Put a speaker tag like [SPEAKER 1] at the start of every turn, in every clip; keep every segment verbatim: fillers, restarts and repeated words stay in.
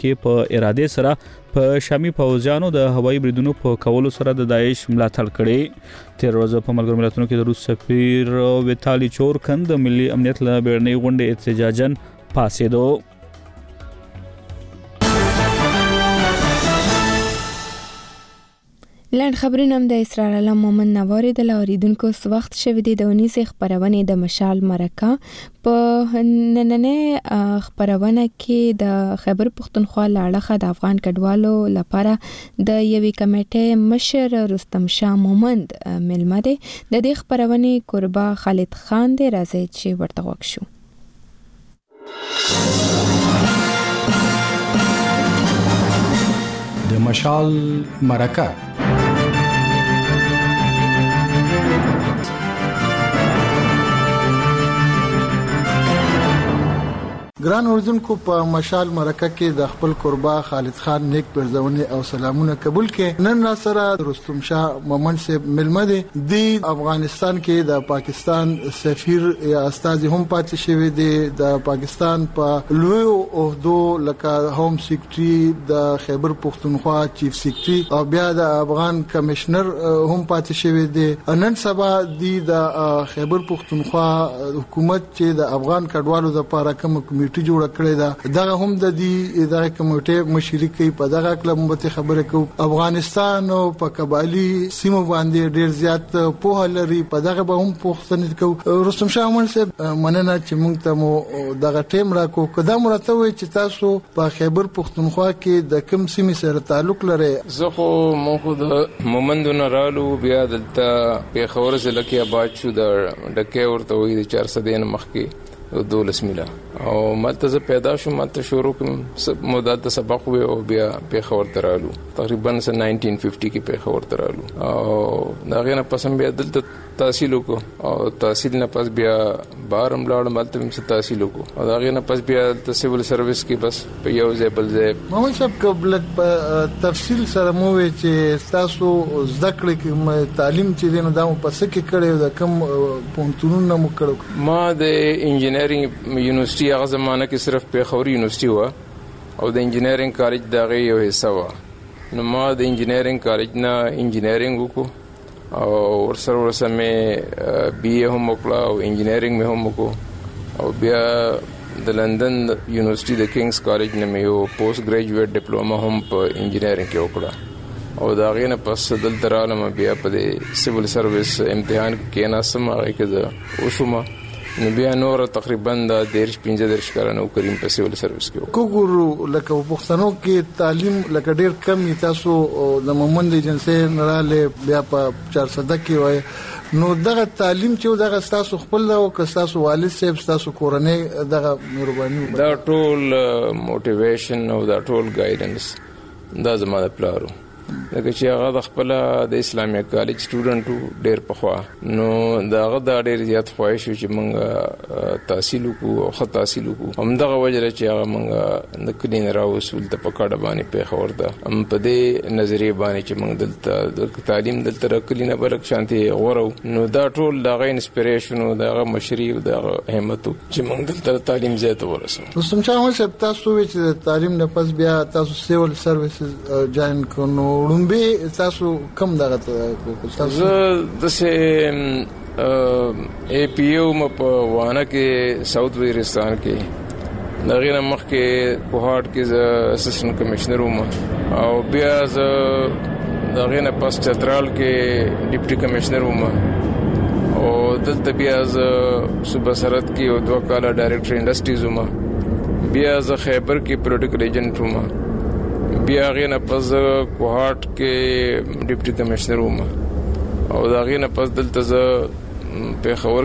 [SPEAKER 1] کې په اراده سره په شامي پوځیانو د هوایي بریدونو په کولو سره د داعش ملاتړ کړي. تیر ورځ په ملګرو ملتونو کې د روس سفیر ویتالي چورکن د ملي امنیت له بیړنۍ غونډې احتجاجاً پاسېدو.
[SPEAKER 2] لاند خبرونه هم د اسرار علم مومن نواري د لاریدونکو وخت شوی دی د ونیسې خبرونه د مشال مرکه په نننې خبرونه کې د خیبر پختونخوا لاړه د افغان کډوالو لپاره د یوې کمیټې مشر رستم شاه مومند ملمه دی. د دې خبرونه قربا خالد خان دی راځي چې ورته وښیو.
[SPEAKER 3] د مشال مرکه
[SPEAKER 4] ګران اوردونکو په مشال مرکه کې د خپل قربا خالد خان نیک پرځونی او سلامونه قبول کې نن را سره رستم شاه مومند سے ملمه دي. د افغانستان کې د پاکستان سفیر یا استاذ هم پاتې شوی دی. د پاکستان په لوی عہدو لکه هوم سیکریټري د خیبر پختونخوا چیف سیکریټري او بیا د افغان کمشنر هم پاتې شوی دی. نن سبا د خیبر پختونخوا حکومت چې د افغان کډوالو لپاره کوم کمیټه جوړ کړی دا دغه هم د دې ادارې کمیټې مشري کوي. په دغه کله مبته خبره کو افغانستان او په قبالي سیمو باندې ډیر زیات په لري. په دغه به هم پوښتنه کو رستم شاه مومند صاحب مننه چې موږ ته مو دغه ټیم راکو. کدا مرته وي چې تاسو په خیبر پختونخوا کې د کوم سیمې سره تعلق لري؟
[SPEAKER 5] زه خو مو د مومندونو رالو بیا دلته په خبره ځل کې آباد شو د ډکه ورته وي د چار سو دین مخ کې دولس میلا او ماته زه پیدا شوم. ماته شروع کوم مدت د سبق و او بیا په خبر ترالو تقریبا سن نائنٹین ففٹی کې په خبر ترالو او دا غنه پسم بیا دلته تحصیل کو او تحصیل نه پس بیا بارم لاړم ملته هم تحصیل کو او دا غنه پس بیا د سیول سرویس کې بس په یو ځای بل ځای.
[SPEAKER 4] محمد صاحب قبل تفصیل سره مو وی چې تاسو ذکر کې تعلیم چې دینه دا په سکه کړو د کم پونتونو مو کړو؟
[SPEAKER 5] ما د انجینر یونیورسيټي هغه زمانہ کې صرف پیښور یونیورسيټي و او د انجینرینګ کالج دغه یو حصہ و. نو ما د انجینرینګ کالج نه انجینرینګ وکړو او ورسره ورسره مې بی اے هم وکړه او انجینرینګ مې هم وکړو او بیا د لندن یونیورسيټي د کینګز کالج نه مې یو پوسټ ګریجویټ ډیپلوما هم په انجینرینګ کې وکړه او دا غینه پس دلته رالم بیا په سیول سرویس امتحان کې ناسم هغه کې اوسما نو بیا نور تقریبا د دیرش پنځه درش کارانو کریم په سیول سرویس کې
[SPEAKER 4] کوګورو لکه پښتنو کې تعلیم لکه ډیر کم تاسو د مومند ایجنسی نراله بیا په چار سو کې وای. نو دغه تعلیم چې دغه تاسو خپل او که تاسو والد صاحب تاسو کورنۍ دغه مهرباني
[SPEAKER 5] دا ټول موټیویشن او دا ټول ګایډنس دا زما د پلارو لکه چې هغه د خپل د اسلامي کالج سټوډنټو ډېر پخوا نو داغه د ډېر زیات خواهش چې موږ تحصیل وکړو او خط تحصیل وکړو. هم دغه وجه چې هغه موږ د کلین راو اصول ته پکړه باندې په خبر ده هم په دې نظریه باندې چې موږ دلته د تعلیم دلته کلینه بلک شانتي غورو نو دا ټول دغه انسپریشن او دغه مشري او دغه همت چې موږ دلته تعلیم زیات ورسو.
[SPEAKER 4] رستم شاه مومند تاسو چې تعلیم نه پس بیا تاسو سیول سرویسز جوائن کړو وړاندې تاسو کوم دغه تاسو
[SPEAKER 5] د سه ای پی او م په وانه کې ساوث وزیرستان کې دغه مخ کې کوهاټ کې اسسټنټ کمشنر وم او بیا ز دغه نه پاس چترال کې ډیپټي کمشنر وم او دلته بیا ز صوبه سرحد کې او دوه کاله ډایریکټر انډستریز وم بیا ز خیبر کې پولیټیکل ایجنټ وم بیا غینه پس کوهاټ کې ډیپټي کمشنر وم او دا غینه پس دلته ز په خبر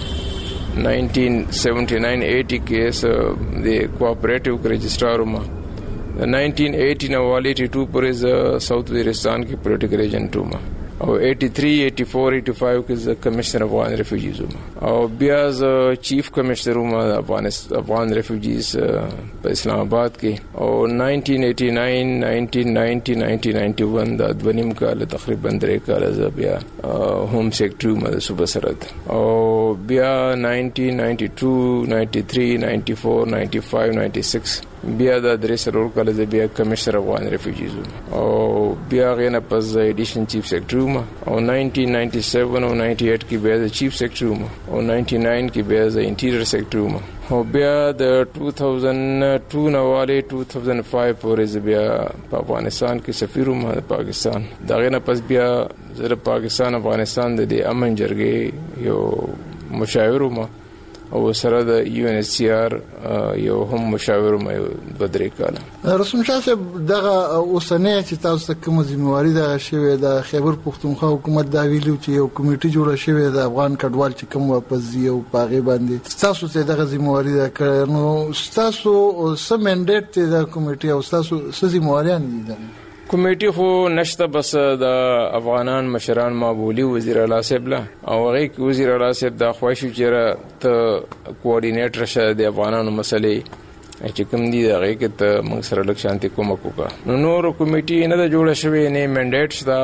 [SPEAKER 5] کې نائنٹین سیونٹی نائن ایٹی کې د کوآپریټیو رجسٹرار وم نائنٹین ایٹی نو والی ایٹی ٹو پورې ز ساوث وزیرستان کې پولیټیکل ایجنټ وم او ایٹی تھری ایٹی فور ایٹی فائیو کې ز کمشنر افغان ریفیوجیز وم او بیا ز چیف کمشنر وم افغان ریفیوجیز په اسلام آباد کې او نائنٹین ایٹی نائن نائنٹین نائنٹی نائنٹین نائنٹی ون دا دونیم کال تقریبا درې کال ز بیا ہوم سیکرټری وم د صوبه سرحد او بیا نائنٹین نائنٹی ٹو نائنٹی تھری نائنٹی فور نائنٹی فائیو نائنٹی سکس بیا د درې سرور کله د بیا کمشنر افغان ریفیوجیز او بیا غینه پس ایډیشن چیف سیکرټری وم او نایزدہ سو ننانوے او ننانوے کې بیا د چیف سیکرټری وم او ننانوے کې بیا د انټیریئر سیکرټری وم او بیا د دوه زره دوه نواله دوه زره پنځه پورې بیا په افغانستان کې سفیر وم د پاکستان دا غینه پس بیا زه د پاکستان افغانستان د امن جرګې یو مشاور وم او سره د یو ان ایچ سی آر یو هم مشاور مې بدرې کاله.
[SPEAKER 4] رسول شاه صاحب دغه اوسنۍ چې تاسو ته کوم ځمواري د شوی د خیبر پختونخوا حکومت دا ویلو چې یو کمیټه جوړه شوی د افغان کډوال چې کوم واپس یو پاغي باندې تاسو ته دغه ځمواري دا کړنو تاسو سم منډیټ د کمیټې او تاسو سزمواريان دي
[SPEAKER 5] کمیټي خو نشته بس د افغانان مشران مابولي وزیر اعلی صاحب لا او هغه وزیر اعلی صاحب د خوښو چیرې ته کوارډینیټر شه د افغانانو مسلې چې کوم دي هغه کې ته موږ سره لک شانتي کوم کوکا نو نور کمیټي نه د جوړه شوی نه منډیټ دا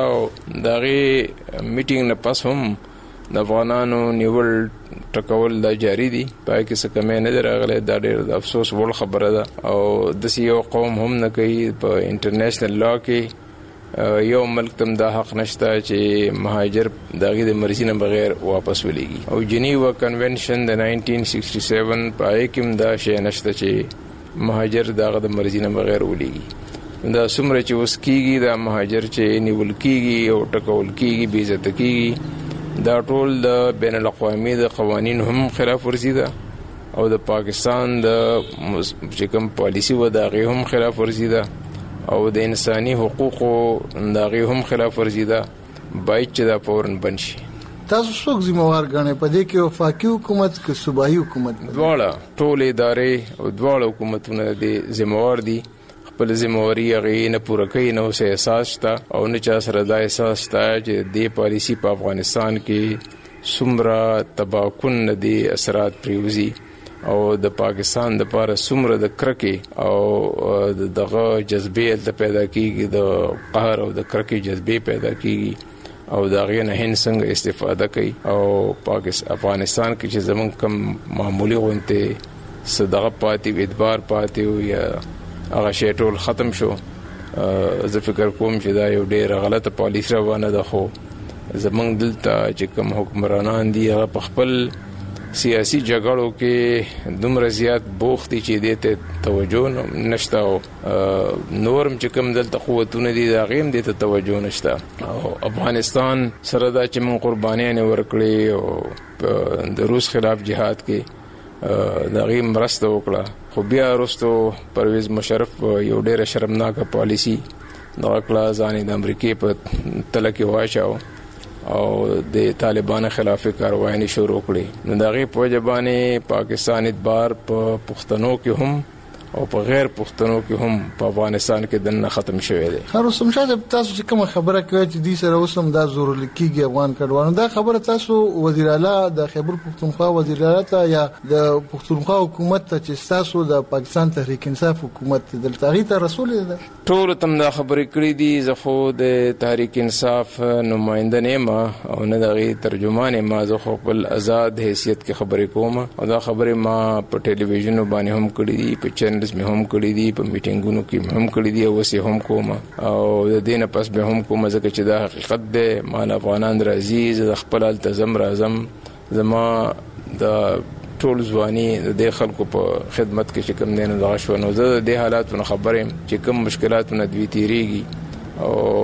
[SPEAKER 5] دغه میټینګ نه پس هم د افغانانو نیول ټکول دا جاری دي پای کې څه کمې نه درغله دا ډېر د افسوس وړ خبره ده او د سیو قوم هم نه کوي په انټرنیشنل لا کې یو ملک تم دا حق نشته چې مهاجر دغه د مرزي نه بغیر واپس ولېږي او جنیوا کنونشن د ننانوے سو سڑسٹھ پای کې دا شی نشته چې مهاجر دغه د مرزي نه بغیر ولېږي دا څومره چې اوس کېږي دا مهاجر چې نیول کېږي او ټکول کېږي بې عزت کېږي دا ټول د بین الاقوامي د قوانین هم خلاف ورزي ده او د پاکستان د چې کوم پالیسی و دا غي هم خلاف ورزي ده او د انساني حقوقو دا غي هم خلاف ورزي ده باید چې دا فورن بنشي.
[SPEAKER 4] تاسو څوک ذمہوار غنئ په دې کې وفاقي حکومت کې صوبایي حکومت
[SPEAKER 5] دواړه ټول ادارې او دواړه حکومتونه د ذمہوار دي خپل ذمہواری هغه نه پوره کوي نو سه احساس تا او نه چا سره دا احساس تا چې د پالیسی په افغانستان کې سمرا تباکن دي اثرات پریوزي او د پاکستان د پاره سمره د کرکه او دغه جذبه د پیدا کیږي د قهر او د کرکه جذبه پیدا کیږي او دا غي نه هن څنګه استفاده کوي او پاکستان افغانستان کې چې زمون کم معمولی غونته صدقه پاتې اعتبار پاتې یا هغه شی ټول ختم شو. زه فکر کوم چې دا یو ډېر غلطه پالیسی روانه ده خو زمونږ دلته چې کوم حکمرانان دي هغه په خپل سیاسي جګړو کې دومره زیات بوخت دي چې دې ته توجه نشته او نورم چې کوم دلته قوتونه دي دا غیم دې ته توجه نشته او افغانستان سره دا چې من قربانیان ورکړي او د روس خلاف جهاد کې دا غیم مرسته وکړه خو بیا وروسته پرویز مشرف یو ډېره شرمناکه پالیسی دغه کړه ځان د امریکې په تله کې واچاو او د طالبانو خلاف کاروایي شروع کړې نو دغه په وجه باندې پاکستان اعتبار په پښتنو کې هم او په غیر پښتنو کې هم په افغانستان کې دنه ختم شوی دی.
[SPEAKER 4] هر اوسم شاته تاسو چې کوم خبره کوي چې دې سره اوسم دا زور لکېږي افغان کډوالو دا خبره تاسو وزیر اعلی د خیبر پختونخوا وزیر اعلی ته یا د پختونخوا حکومت ته چې تاسو د پاکستان تحریک انصاف حکومت دلته غي ته رسول دي
[SPEAKER 5] ټول تم دا خبرې کړې دي زه خو د تحریک انصاف نماینده نه ما او نه دغه ترجمان ما زه خو خپل آزاد حیثیت کې خبرې کوم او دا خبرې ما په ټلویزیون باندې هم کړې دي په چینلز مې هم کړې دي په میټینګونو کې هم کړې دي او وسه هم کوم او د دینه پس به هم کوم ځکه چې دا حقیقت ده مان افغانان راځي د خپل التزام راځم زما د ټول ځواني د خلکو په خدمت کې چې کوم نه دغه شو نو زه د حالاتونو خبرم چې کوم مشکلاتونه دوی تیریږي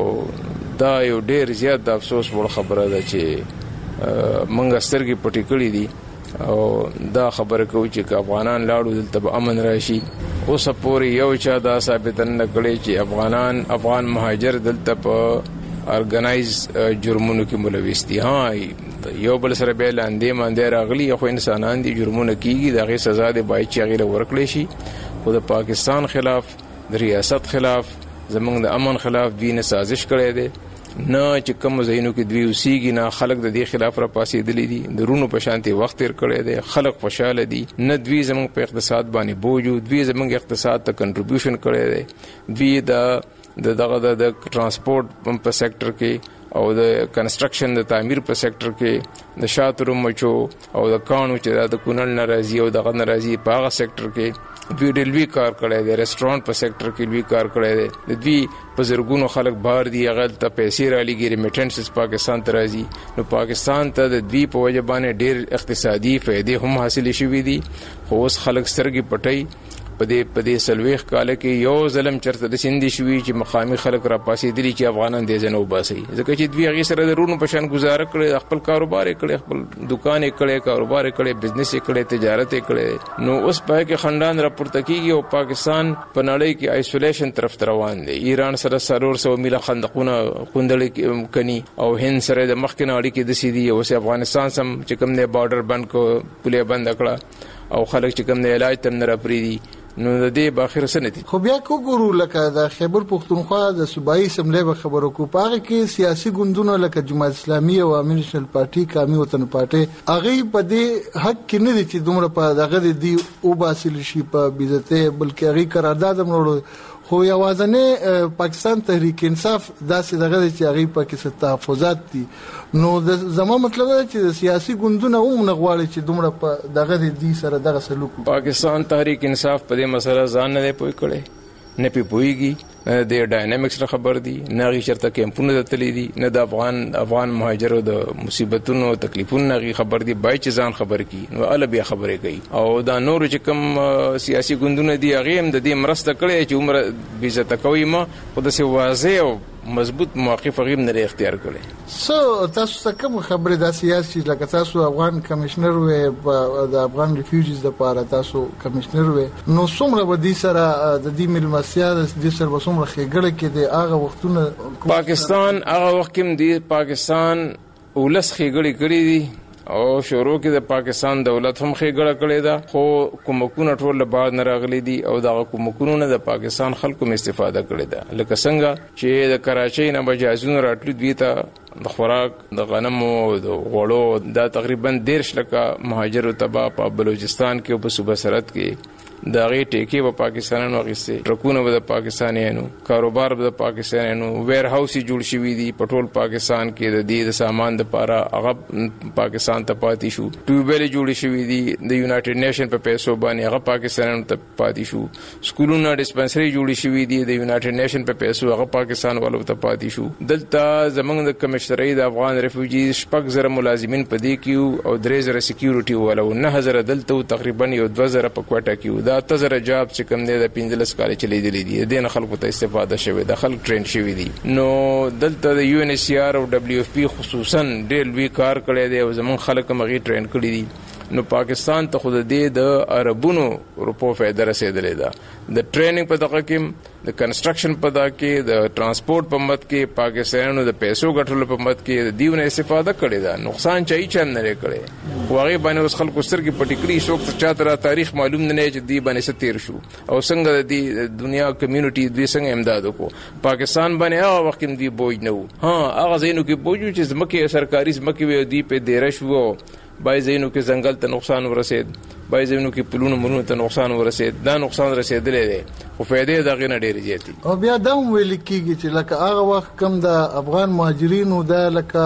[SPEAKER 5] او دا یو ډیر زیات د افسوس وړ خبره ده چې منګه سترګې پټې کړې دي او دا خبره کوي چې افغانان لاړو دلته به امن راشي اوس پورې یو چا دا ثابت نه کړي چې افغانان افغان مهاجر دلته په ارګنایز جرمونو کې ملوث دي. ها یو بل سره به لاندې باندې راغلي خو انسانان دي جرمونه کیږي دغه سزا دی باید چې غیر ورکړي شي خو د پاکستان خلاف د ریاست خلاف زمونږ د امن خلاف دین سازش کړي دي نه چې کوم زینو کې دوی اوسېږي نه خلک د دې خلاف را پاسېدلې دي د رونو په شانتي وخت تیر کړي دي خلک خوشاله دي نه دوی زمونږ په اقتصاد باندې بوج دوی زمونږ اقتصاد ته کنټریبیوشن کړي دي دوی د د دغه د ترانسپورت په سېکټر کې او د کنسټرکشن د تعمیر په سېکټر کې د شاترو مچو او د کانو چې د کونل ناراضي او دغه ناراضي په هغه سېکټر کې دوی ډېر لوی کار کړی دی، ریسټورانټ په سیکټر کې لوی کار کړی دی، د دوی په زرګونو خلک بهر دي، هغه ته پیسې رالیږي، ریمیټنسز پاکستان ته راځي. نو پاکستان ته د دوی په وجه باندې ډېر اقتصادي فایدې هم حاصلې شوي دي. خو اوس خلک سترګې پټوي. په دې په دې څلوېښت کاله کې یو ظلم چېرته داسې نه دي شوي چې مقامي خلک راپاڅېدلي چې افغانان دې ځای نه وباسئ، ځکه چې دوی هغې سره د رونو په شان ګزاره کړې، خپل کاروبار یې کړی، خپل دوکان یې کړی، کاروبار یې کړی، بزنس یې کړی، تجارت یې کړی. نو اوس په کې خندان راپورته کېږي او پاکستان په نړۍ کې آیسولیشن طرف ته روان دی. ایران سره څلور سوه میله خندقونه خوندړې کني او هند سره د مخکې نه اړیکې داسې دي. اوس افغانستان سم چې کوم دی بارډر بند کړو، پولې بند کړه او خلک چې کوم دی علاج ته نه راپرېږدي. نو د دې باخره سنتي
[SPEAKER 4] خو بیا کو ګورو لکه د خیبر پختونخوا د صوبایي اسمبلی به خبرو کو پاره کې سیاسي ګوندونه لکه جماعت اسلامي او عوامي نېشنل پارټي، قومي وطن پارټي، هغه په دې حق کې نه دي چې دومره په دغه دي او باسل شي په بیزته، بلکې هغه قرارداد هم وروړو. خو یوازنه پاکستان تحریک انصاف داسې دغه چې هغه په کې تحفظات دي. نو د زمو مطلب دا چې د سیاسي ګوندونه هم نه غواړي چې دومره په دغه دي سره دغه سلوک.
[SPEAKER 5] پاکستان تحریک انصاف په دې مسله ځان نه پوي کړي، نه پی پويږي، نه د ډاینامیکس را خبر دي، نه غي چرته کیمپونه د تللی دي، نه د افغان افغان مهاجرو د مصیبتونو تکلیفونو غي خبر دي، بای چې ځان خبر کی نو ال بیا خبرې کوي. او دا نور چې کوم سیاسي ګوندونه دي هغه هم د دې مرسته کړي چې عمر بیزت کوي، ما خو د سی واضح او مضبوط موقف غیم نه اختیار کړي.
[SPEAKER 4] سو تاسو څه کوم خبره د سیاسي لکه تاسو افغان کمشنر و د افغان ریفیوجیز د پاره تاسو کمشنر و، نو څومره به دي سره د دې ملمسیا د دې سره څومره خېګړه کې د هغه وختونه
[SPEAKER 5] پاکستان هغه وخت کې دی پاکستان ولس خېګړې کړې دي او شروع کې د پاکستان دولت هم خېګړه کړې ده، خو کومکونه ټول بعد نه راغلي دي او دا کومکونه نه د پاکستان خلکو هم استفاده کړې ده. لکه څنګه چې د کراچۍ نه بجازونه راتلو دوی ته د خوراک د غنمو د غوړو دا تقریبا دیرش لکه مهاجرو تبا په بلوچستان کې او په صوبه سرحد کې دا غي ټیکې په پاکستانانو غوښتي، ټرکونه به د پاکستانیانو، کاروبار به د پاکستانیانو، ویر هاوس جوړ شوی دي په ټول پاکستان کې د دې د سامان لپاره هغه پاکستان ته پاتې شو، ټیوبل جوړ شوی دي د یونایټډ نیشن په پیسو باندې هغه پاکستانیانو ته پاتې شو، سکولونه ډیسپنسری جوړ شوی دي د یونایټډ نیشن په پیسو هغه پاکستان والو ته پاتې شو. دلته زمونږ د کمشنرۍ د افغان ریفیوجیز شپږ زره ملازمین په دې کې او درې زره سکیورټي والو، نه زره دلته تقریبا یو دوه زره په کوټه کې دا تزره جاب چې کوم دی د پنځلس کال چلی دی دي د نه خلکو ته استفاده شوی د خلک ټرین شوی دي. نو دلته د یو ان ایچ سی آر او دبليو اف پی خصوصا ډېر لوی کار کړی دی او زمون خلک مغي ټرین کړی دي. نو پاکستان ته خود دې د عربونو روپو فائدہ رسیدلې ده، د ټریننګ په دغه کې، د کنسټرکشن په دغه کې، د ترانسپورت په مت کې، پاکستانونو د پیسو ګټلو په مت کې د دیونه استفاده کړې ده. نقصان چای چن نه کړي، خو هغه باندې اوس خلکو سترګې پټې کړي، څوک چا تر تاریخ معلوم نه چې دی باندې ستیر شو او څنګه د دنیا کمیونټي دوی څنګه امداد وکړو. پاکستان باندې هغه وخت کې دی بوج نه و، ها هغه زینو کې بوج چې زمکه سرکاري زمکه وي دی په دیرش وو، بای زینو کې ځنګل ته نقصان ورسید، بای زینو کې پلونو مرونو ته نقصان ورسید، دا نقصان رسیدلې دی خو فائدې دا غنه ډېرې زیاتې.
[SPEAKER 4] او بیا دا ویل کېږي چې لکه هغه وخت کم د افغان مهاجرینو دا لکه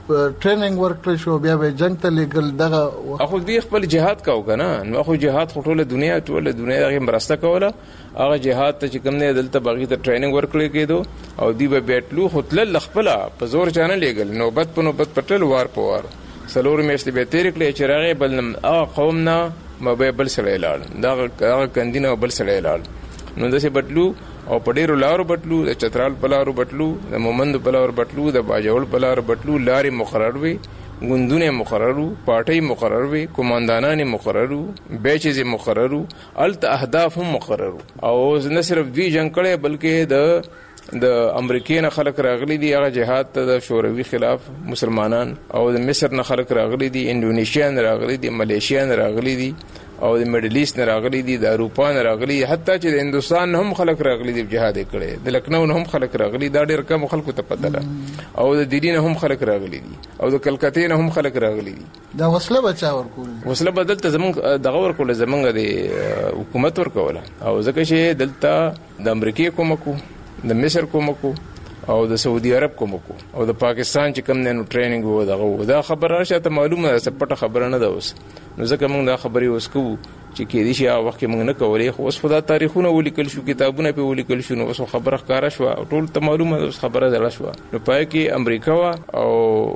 [SPEAKER 4] ټریننګ ورکړل شو بیا به جنگ ته لګل دغه
[SPEAKER 5] اخو دی خپل جهاد کاو کنه، نو اخو جهاد ټوله دنیا ټوله دنیا هغه مرسته کوله، هغه جهاد ته چې کوم نه دلته باغی ته ټریننګ ورکړل کېدو او دی به بیٹلو خپل خپل په زور چانه لګل، نوبت په نوبت پټل وار په وار سلور میاشتې به تیر کړې چې راغی بل هغه قوم نه مبه بل سره لاړ، دا هغه کندینه بل سره لاړ. نو داسې بټلو او په ډېرو لارو بټلو، د چترال په لارو بټلو، د مومند په لارو بټلو، د باجوړ په لارو بټلو، لارې مقرر وي، ګوندونه مقرر وو، پارټي مقرر وي، کمانډانان مقرر وو، بیچز مقرر وو، الت اهداف هم مقرر وو. او نه صرف دوی جنگ کړي بلکې د د امریکای نه خلک راغلي دي هغه جهاد ته د شوروي خلاف مسلمانان، او د مصر نه خلک راغلي دي، انډونیشیا نه راغلي دي، ملیشیا نه راغلي دي، او د میډل ایست نه راغلي دي، د اروپا نه راغلي دي، حتی چې د هندستان هم خلک راغلي دي جهاد کړي، د لکنو نه هم خلک راغلي، دا ډېر کم خلکو ته پته ده، او د دلی نه هم خلک راغلي دي، او د کلکتې نه هم خلک راغلي دي.
[SPEAKER 4] دا وسله بچا ورکول،
[SPEAKER 5] وسله بدلته زمونږ دغه ورکول زمونږ د حکومت ورکوله، او ځکه چې دلته د امریکای کومکو، د مصر کومکو، او د سعودي عرب کوم کو او د پاکستان چې کوم نه ټریننګ وو دغه دا خبره راشه معلومه ده پټه خبره نه ده اوس نو ځکه موږ دا خبرې اوس کوو چې کې دي چې هغه وخت موږ نه کولې خو اوس خدا تاریخونه ولیکل شو کتابونه په ولیکل شو نو اوس خبره ښکارا شو ټول ته معلومه ده خبره زړه شو نو پای کې امریکا او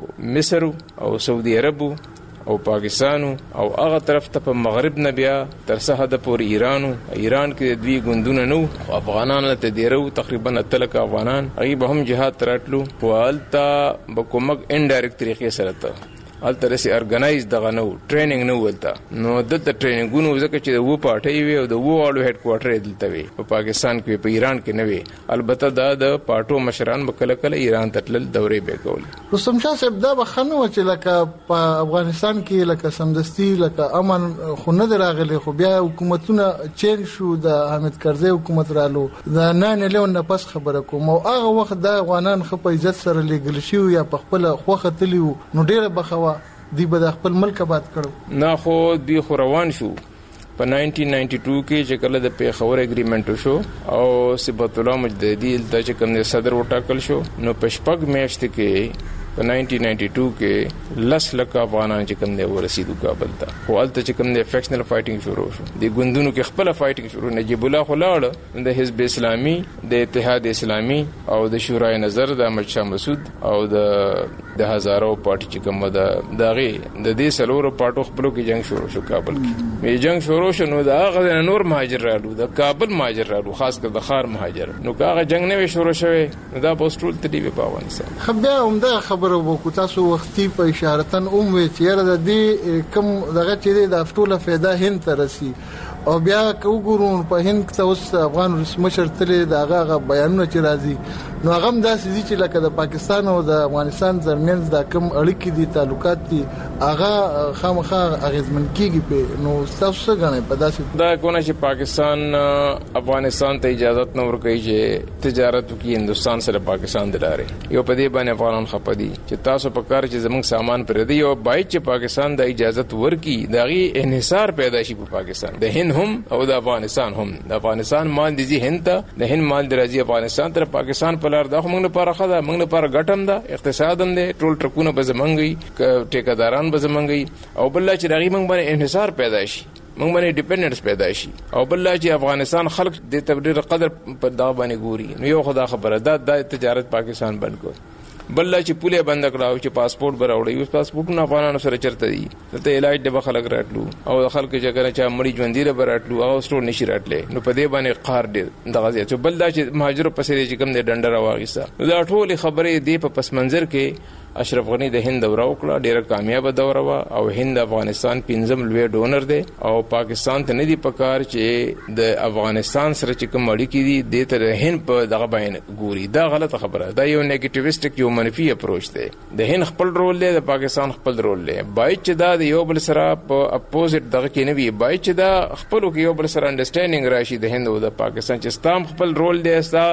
[SPEAKER 5] مصر او سعودي عرب او پاکستان او هغه طرف ته په مغرب نه بیا تر سحد پورې ایران ایران کې دوی ګوندونه نو افغانان ته دیرو تقریبا اتلک افغانان هغه به هم جهاد تراتلو والتا بکومک انډایرکټ طریقې سره ته الته رسي ارګنایز دغه نو ټریننګ نو ولته نو دلته ټریننګونو ځکه چې د وو پارټي وي او د وو اړو هډ کوارټر دلته وي په پاکستان کې په ایران کې نه وي البته دا د پارټو مشران بکله کله ایران ته تلل دورې به کول
[SPEAKER 4] رستم شاه صاحب دا بخنه و چې لکه په افغانستان کې لکه سمدستي لکه امن خو نه راغلي خو بیا حکومتونه چین شو د حامد کرزي حکومت رالو دا نه نه له پس خبره کوم او هغه وخت د افغانان خپل عزت سره لګل شي یا په خپل خوخه تلی نو ډیره بخوا دی به خپل ملک آباد کړو
[SPEAKER 5] نه خو دی خو روان شو په نائنټین نائنټي ټو کې چې کله د پیښور اګریمنټ شو او صبغت الله مجددي د چې کوم صدر وټاکل شو نو په شپږ میاشت کې په نائنټین نائنټي ټو کې لس لک افغانان چې کوم دی ورسېدو کابل ته خو الته چې کوم دی فیکشنل فایټینګ شروع شو د ګوندونو کې خپل فایټینګ شروع نجیب الله خلاړ د حزب اسلامي د اتحاد اسلامي او د شورای نظر د احمد شاه مسعود او د د هزارو پارټي چې کوم ده دغه د دې سلورو پارټو خپلو کې جنگ شروع شو کابل کې می جنگ شروع شو نو دا هغه نور مهاجر رالو د کابل مهاجر رالو خاص کر د خار مهاجر نو هغه جنگ نه شروع شوه دا پوسټول ته دی په افغانستان
[SPEAKER 4] خبره عمده خبره وکړه تاسو وختي په اشارتن اوم وی چې د دې کم دغه چې د افټوله فایده هند ترسي او بیا کو ګورون په هند کې اوس افغان مشر تلې دغه بیانونه چې راځي نو هغه هم داسې دي چې لکه د پاکستان او د افغانستان ترمنځ د کم اړیکې دي تعلقات دي هغه خامخا اغیزمن کیږي په نو تاسو څنګه غواړئ په داسې
[SPEAKER 5] دا کوونه چې پاکستان افغانستان ته اجازه نه ورکوي چې تجارت وکړي هندستان سره پاکستان دلاره یو په دې باندې افغانان خپدي چې تاسو په کار چې زموږ سامان پر دی او بای چې پاکستان د اجازه ورکړي دغه انحصار پیدا شي په پاکستان د هند هم او د افغانستان هم د افغانستان مال دي هند ته د هند مال درځي افغانستان تر پاکستان په لار د موږ لپاره خدا موږ لپاره ګټم ده اقتصاد هم ده ټول ټرکونه به زمونږي ټیکاداران به زمونږي او بل چې راغي موږ باندې انحصار پیدا شي موږ باندې ډیپندنس پیدا شي او بل چې افغانستان خلک د تبدیل قدر په دا باندې ګوري نو یو خدا خبره ده د تجارت پاکستان بند کو بل چې پوله بند کړاو چې پاسپورت براوړي اوس پاسپورت نه افغانانو سره چرته دي ته علاج د خلک راتلو او خلک چې کنه چې مړي ژوندۍ له براتلو او سټور نشي راتلې نو په دې باندې قهر دي دغه چې بل چې مهاجر پسې چې کم دي ډنډر واغیسه دا ټول خبرې دی په پس منظر کې اشرف غنی د هند دوره وکړه ډیره کامیاب دوره وا او هند افغانستان پنځم لوی ډونر دی او پاکستان ته نه دی پکار چې د افغانستان سره چې کوم اړیکې دي د تر هند په دغه باندې ګوري دا غلطه خبره ده یو نیگیټیویسټک یو منفي اپروچ دی د هند خپل رول دی د پاکستان خپل رول دی بای چې دا د یو بل سره په اپوزټ دغه کې نه وي بای چې دا خپل کې یو بل سره انډرستانډینګ راشي د هند او د پاکستان چې ستام خپل رول دی استا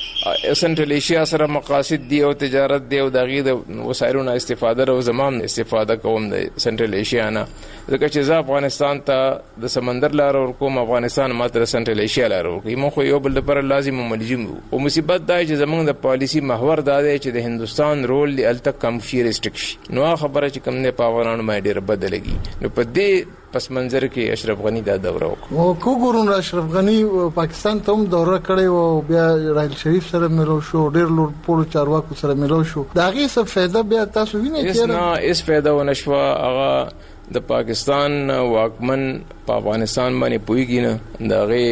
[SPEAKER 5] سنټرل ایشیا سره مقاصد دی او تجارت دی او دغه د وسایلونو استفاده او زمام استفاده کوم د سنټرل ایشیا نه ځکه چې ځا افغانستان ته د سمندر لار او کوم افغانستان ماته سنټرل ایشیا لار او کوم خو یو بل لپاره لازم ملزم او مصیبت دا چې زمونږ د پالیسی محور دا دی چې د هندستان رول دی الته کم فیرستک شي نو خبره چې کم نه پاورانو باندې ډیر بدلږي نو په دې پس منظر کې اشرف غنی دا دوره وکړه
[SPEAKER 4] او کو ګورون اشرف غنی پاکستان ته هم دوره کړې او بیا راحیل شریف سره ملو شو ډیر لور پورو چارواکو سره ملو شو دا غي څه فائدہ بیا تاسو وینئ
[SPEAKER 5] چې نه اس فائدہ ونشوا هغه د پاکستان واکمن په افغانستان باندې پويږي نه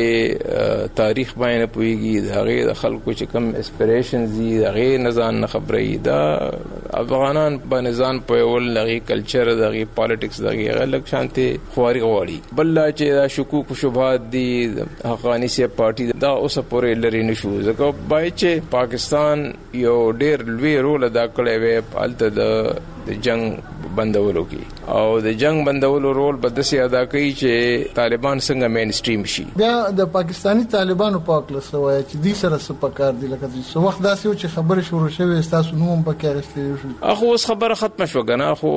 [SPEAKER 5] دغه تاریخ باندې پويږي دغه د خلکو چې کم اسپیریشنز دي دغه نزان نه خبرې دا افغانان باندې ځان په ول دغه کلچر دغه پالیټکس دغه غلط شانتي خواري غواړي بل چې دا شکوک شبهات دي افغاني سي پارټي دا اوس پورې لري نشو ځکه بای چې پاکستان یو ډېر لوی رول ادا کړی وي پالته د جنگ بندولو کې او د جنگ بندولو رول په داسې ادا کوي چې طالبان څنګه مین سټریم شي.
[SPEAKER 4] بیا د پاکستانی طالبانو په اړه څه وایي چې دوی سره څه پکار دي؟ لکه څه وخت داسې و چې خبره شروع شوه تاسو نو هم پکې راستلی شو.
[SPEAKER 5] اخو اوس خبره ختم شو کنه، خو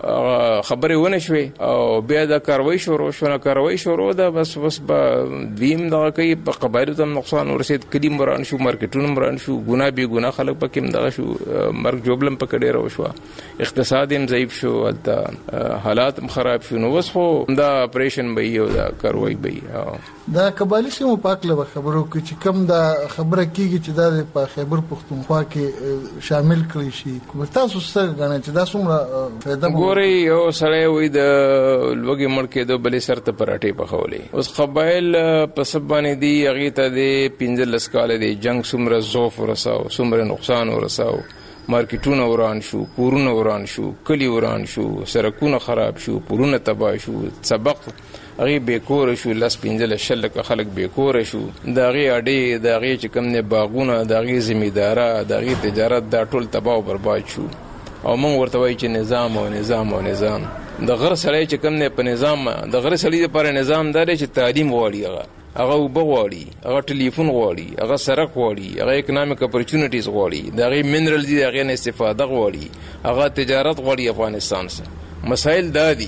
[SPEAKER 5] خبره ونه شوې او بیا د کاروي شروع شو. نه کاروي شروع ده بس بس دیم دغه کوي په قبایلو ته نقصان ورسید، کلی مران شو، مارکیټونه مران شو، ګناه بي ګناه خلک پکې دغه شو، مرګ جوبلم پکې ډیر وشو، اقتصاد هم ضعیف شو، البته حالات هم خراب شو. نو اوس خو دا اپریشن به یو دا کاروي به
[SPEAKER 4] دا قبایلی سیمو پاکله خبرو کې چې کم دا خبره کیږي چې دا په خیبر پختونخوا کې شامل کړی شي. کوم تاسو څه غواړئ چې دا څومره فائدہ
[SPEAKER 5] ګوري یو سړی وي د لوګي مړ کې د بلې سرته پراټې پخولې. اوس قبایل په سبانه دي هغه ته د پنځلس کال دی جنگ څومره زوف ورساو، څومره نقصان ورساو، مارکیټونه وران شو، کورونه وران شو، کلی وران شو، سرکونه خراب شو، پورونه تباہ شو، سبق هغه بیکور شو، لاس پنځل شل ک خلک بیکور شو، داغه اډې داغه چې کوم نه باغونه داغه زمیدارا داغه تجارت دا ټول تباہ او برباد شو. او مونږ ورته وایي چې نظام او نظام او نظام د غر سړی چې کوم نه په نظام د غر سړی لپاره نظام دار چې تعلیم غواړي، هغه هغه وبغواړي، هغه ټلیفون غواړي، هغه سرک غواړي، هغه اکونومیک اپورچونټیز غواړي، داغه منرال دي هغه نه استفاده غواړي، هغه تجارت غواړي افغانستان سره. مسائل دا دي،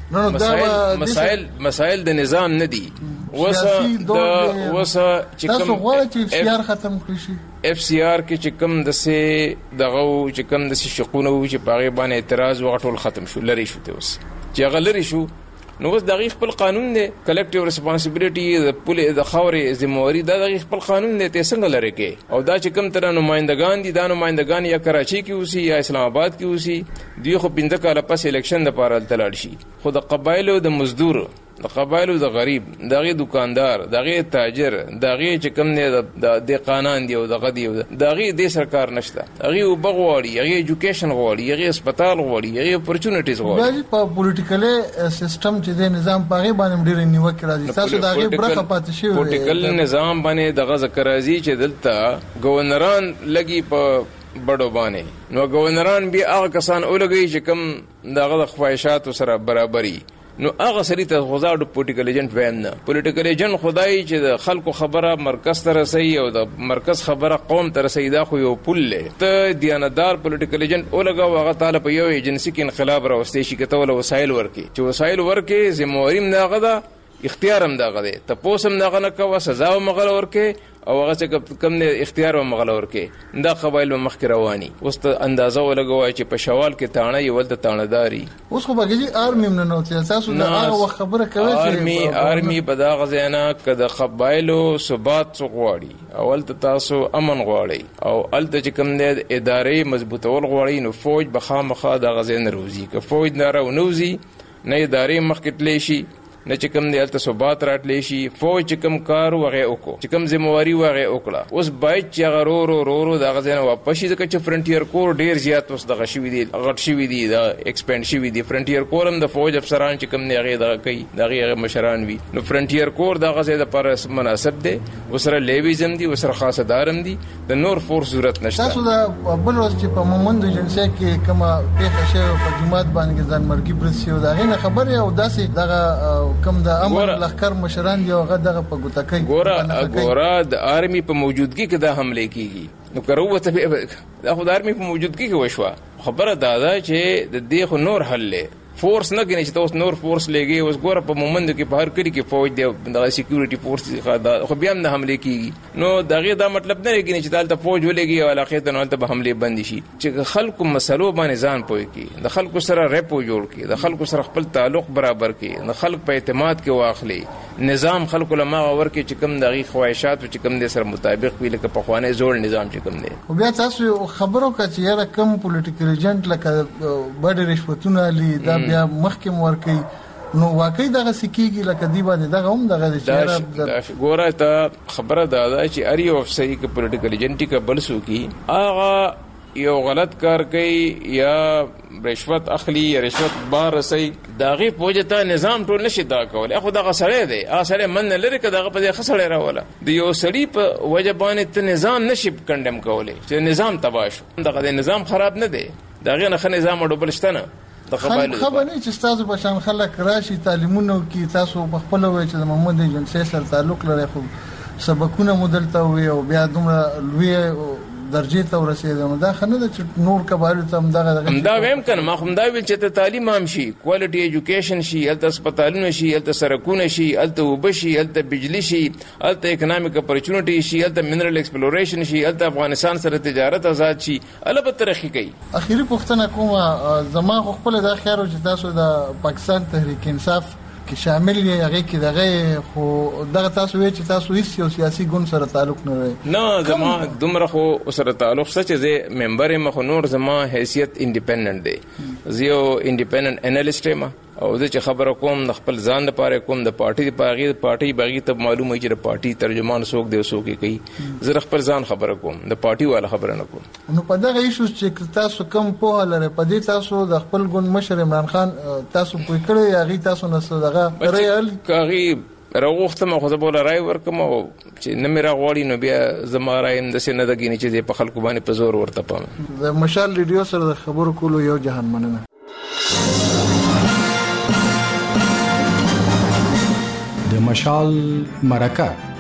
[SPEAKER 5] مسائل مسائل مسائل د نظام نه دي. وسه د وسه چې
[SPEAKER 4] تاسو غواړئ چې اف سی آر ختم کړئ شي.
[SPEAKER 5] اف سی آر کې چې کوم د سه دغه چې کوم د سه شقونه و چې پاغه باندې اعتراض وغټول ختم شو، لری شو ته اوس چې هغه لری شو. نو اوس دغه خپل قانون دی، کلیکټیو ریسپانسیبিলিټي د پولی د خاورې ذمہواری دا دغه خپل قانون دی، ته څنګه لری کې. او دا چې کوم تر نمائندگان دي، دا نمائندگان یا کراچي کې اوسي یا اسلام آباد کې اوسي، دوی خو پنځه کاله پس الیکشن د پاره تلاړ شي. خو د قبایلو د مزدور، د قبایلو د غریب، دغه دکاندار، دغه تاجر، دغه چې کوم نه د دقانان دی او دغه دی دغه د سرکار نشته، هغه وبغواړي، هغه ایجوکیشن غواړي، هغه هسپتال غواړي، هغه اپورچونټیز غواړي.
[SPEAKER 4] په پولیټیکل سیستم چې د نظام پاغه باندې ډیر نیوکه راځي، تاسو دغه برخه پاتې شوی
[SPEAKER 5] پولیټیکل نظام باندې دغه ذکر راځي چې دلته گورنران لګي په بڑو باندې. نو گورنران بیا هغه کسان اولګي چې کوم دغه خواهشات سره برابرۍ. نو هغه سړي ته غوځاړو پولیټیکل ایجنټ وایم نه. پولیټیکل ایجنټ خدای چې د خلکو خبره مرکز ته رسي او د مرکز خبره قوم ته رسي، دا خو یو پل له ته دیانتدار پولیټیکل ایجنټ اولګه هغه طالب په یو ایجنسی کې انقلاب راوستي شي، کته ول وسایل ورکي چې وسایل ورکي ذمہواری هم داغه ده، اختیار هم داغه ده، ته پوسم داغه نه کوه، سزا هم مغل ورکي او هغه چې کم نه اختیار هم مغل ورکي. دا قبایل مخ کې رواني. اوس ته اندازه ولګوي چې په شوال کې تانه یو ولته تانهداري.
[SPEAKER 4] اوس خو بګي آرمي من نو تاسو دا هغه خبره کوي چې
[SPEAKER 5] آرمي آرمي په دا غزینا کده قبایلو ثبات غواړي، اول ته تاسو امن غواړي او الته چې کوم نه ادارې مضبوطول غواړي. نو فوج بخامخه دا غزین روزي که فوج نه راو نوزي نه ادارې مخ کې تلی شي، نه چې کوم دی الته ثبات راتلی شي. فوج چې کوم کار وغه وکړو، چې کوم ذمہواری وغه وکړه، اوس باید چې هغه رو رو رو رو د غزنه واپس شي، ځکه چې فرنټیر کور ډیر زیات اوس دغه شوی دی، غټ شوی دی، دا ایکسپاند شوی دی. فرنټیر کور هم د فوج افسران چې کوم نه هغه دغه کوي، دغه مشران وي. نو فرنټیر کور د غزه د پر مناسب دی، وسره لیویزم دی، وسره خاصه دارم دی، د نور فورس ضرورت نشته.
[SPEAKER 4] تاسو دا بل ورځ چې په مومند جنسه کې کومه پیښه شوه په جماعت باندې ځان مرګي برسي او دا غینه خبره او داسې دغه کوم د امر لخر مشران دی هغه دغه په ګوتکې
[SPEAKER 5] ګوره ګوره د آرمي په موجودګي کې دا حمله کیږي. نو کروته د خو د آرمي په موجودګي کې وشوه. خبره دا ده چې د دې خو نور حل له فورس نه کېږي چې تاسو نور فورس لګي. اوس ګوره په مومند کې په هر کلی کې فوج دی، د سکیورټي فورس خو بیا هم نه حمله کیږي. نو دغه دا مطلب نه لري چې دلته فوج ولګي او علاقه ته نو ته به حمله بند شي. چې خلکو مسلو باندې ځان پوي کی، د خلکو سره ریپو جوړ کی، د خلکو سره خپل تعلق برابر کی، د خلک په اعتماد کې واخلي، نظام خلکو لما ور کې چې کوم دغه خواهشات چې کوم د سره مطابق وي، لکه په خوانه زوړ نظام چې کوم دی.
[SPEAKER 4] او بیا تاسو خبرو کا چې یاره کم پولیټیکل ایجنټ لکه بډ رشوتونه لري دا بیا مخکې ورکی. نو واقعي دغه سکیږي لکه دی باندې دغه هم دغه
[SPEAKER 5] چې ګوره ته خبره دا ده چې اری افسری کې پولیټیکل ایجنټ کا بلسو کی هغه یو غلط کار کوي یا رشوت اخلي یا رشوت بار رسي، داغه پوجته نظام ټول نشي دا کول. اخو دغه سړی دی، هغه سړی من لري که دغه په خسړی راوله د یو سړی په وجبانه ته نظام نشي کندم کولای چې نظام تباہ شو. دغه نظام خراب نه دی، دغه نه نظام ډوبل شته نه، د قبایلو
[SPEAKER 4] خبرې چې تاسو په شان خلک راشي تعلیمونو کې تاسو په خپل وای چې محمد جنسي سره تعلق لري خو سبقونه مدلته وي او بیا دومره لوی درجه ته ورسېدم دا خنه د نور قبایلو ته دغه دغه
[SPEAKER 5] دا ویم کنه ما هم دا ویل چې ته تعلیم هم شي کوالټي ایجوکیشن شي الته هسپتالونه شي الته سرکونه شي الته وبشي الته بجلی شي الته اکونومیک اپورچونټی شي الته منرل ایکسپلوریشن شي الته افغانستان سره تجارت آزاد شي البته ترقی کوي.
[SPEAKER 4] اخیری پوښتنه کومه زما خپل د خیارو چې تاسو د پاکستان تحریک انصاف کې شامل یې هغه کې دغه خو دغه تاسو وی چې تاسو هیڅ یو سیاسي ګوند سره تعلق نه لري.
[SPEAKER 5] نه زما دومره خو سره تعلق سچ زه ممبر یم خو نور زما حیثیت انډیپندنت دی زه یو انډیپندنت انالیست یم او زه چې خبره کوم د خپل ځان لپاره کوم د پارټي لپاره د پارټي باغی ته معلومه چې د پارټي ترجمان څوک دی څوک یې کوي زه خپل ځان خبره کوم د پارټي والا خبره نه کوم.
[SPEAKER 4] نو په دغه ایشو چې تاسو کوم په لاره په دې تاسو د خپل ګوند مشر عمران خان تاسو پوي کړی هغه تاسو نه دغه ریال
[SPEAKER 5] کاغي راغوختم خو زه بوله رای ورکم او چې نه مې راغواړي نو بیا زما رایم داسې نه ده ګینې چې په خلکو باندې په زور ورته پام
[SPEAKER 4] د مشال ریډیو سره د خبرو کولو یو جهان مننه.
[SPEAKER 3] د مشال مرکه